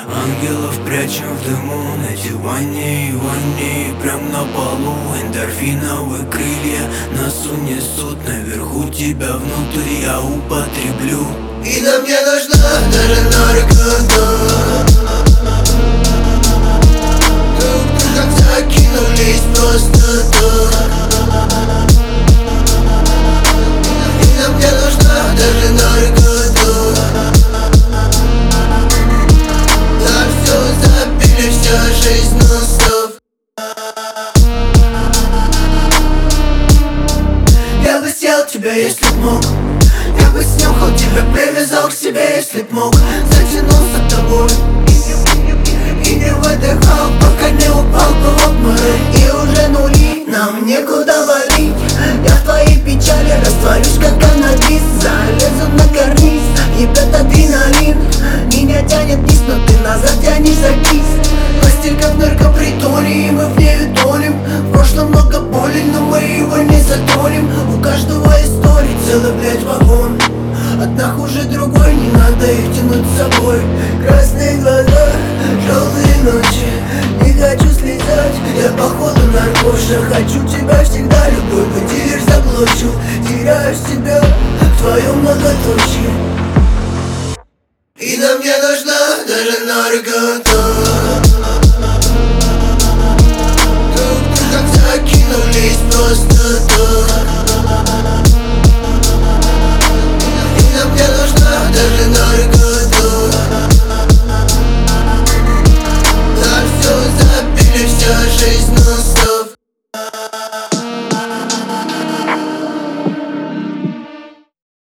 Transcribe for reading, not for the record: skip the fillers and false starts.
Ангелов прячем в дыму, эти вони прям на полу. Эндорфиновые крылья нас унесут, наверху тебя внутри я употреблю. И нам не нужна даже наркота. Друг друга закинулись просто так. И нам не нужна даже наркота. На все забили, вся жизнь нон-стоп. Я бы съел тебя, если б мог. Я бы снюхал тебя, привязал к себе, если б мог. Затянулся тобой и не выдыхал, пока не упал бы в обморок. И уже нули, нам некуда валить. Я в твоей печали растворюсь, как каннабис. Залезу на карниз, ебет адреналин. Меня тянет вниз, но ты назад тянешь за кисть. Постель как в наркопритоне, и мы в ней тонем. В прошлом много боли, но мы его не затонем. У каждого истории целый, блядь, вагон. Одна хуже другой, не надо их тянуть с собой. Красные глаза, желтые ночи, не хочу слезать. Я походу наркоша, хочу тебя всегда. Любой бы дилер заблочил, теряю себя в твоем многоточии. И нам не нужна даже наркота. Друг друга закинулись просто